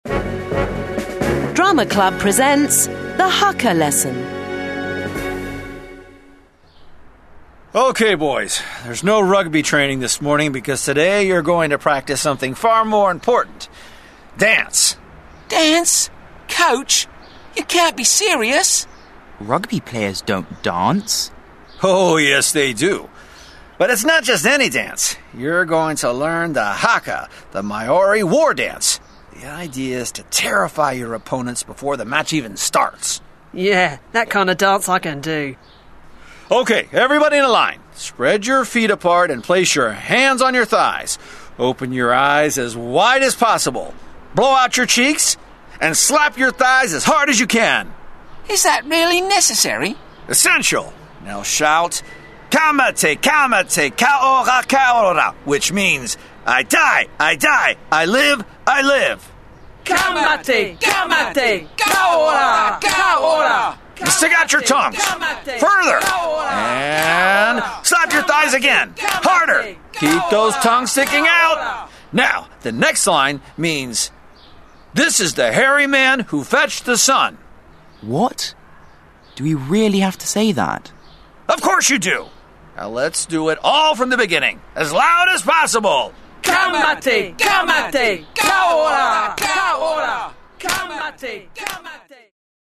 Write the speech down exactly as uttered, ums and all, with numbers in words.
Drama Club presents The Haka Lesson. Okay, boys, there's no rugby training this morning because today you're going to practice something far more important. Dance. Dance? Coach, you can't be serious. Rugby players don't dance. Oh, yes, they do. But it's not just any dance. You're going to learn the haka, the Maori war dance. The idea is to terrify your opponents before the match even starts. Yeah, that kind of dance I can do. Okay, everybody in a line. Spread your feet apart and place your hands on your thighs. Open your eyes as wide as possible. Blow out your cheeks and slap your thighs as hard as you can. Is that really necessary? Essential. Now shout, Kamate, kamate, kaora, kaora, which means, I die, I die, I live, I live. Kamate, kamate, kaora, kaora. Stick out your tongues. Further. And slap your thighs again. Harder. Keep those tongues sticking out. Now, the next line means, this is the hairy man who fetched the sun. What? Do we really have to say that? Of course you do. Now let's do it all from the beginning, as loud as possible. Kamate, kamate, kaora, kaora. Kamate, kamate.